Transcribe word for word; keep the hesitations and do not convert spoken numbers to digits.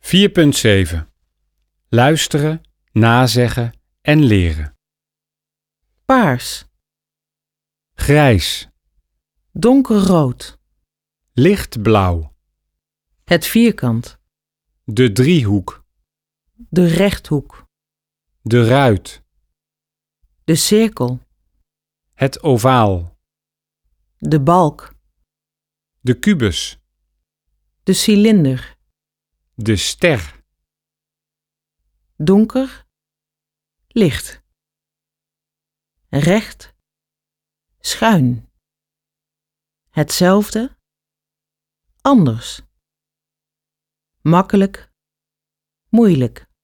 vier punt zeven. Luisteren, nazeggen en leren. Paars, Grijs, donkerrood, lichtblauw, het vierkant, de driehoek, de rechthoek, de ruit, de cirkel, het ovaal, de balk, de kubus, de cilinder, de ster, donker, licht, recht, schuin, hetzelfde, anders, makkelijk, moeilijk.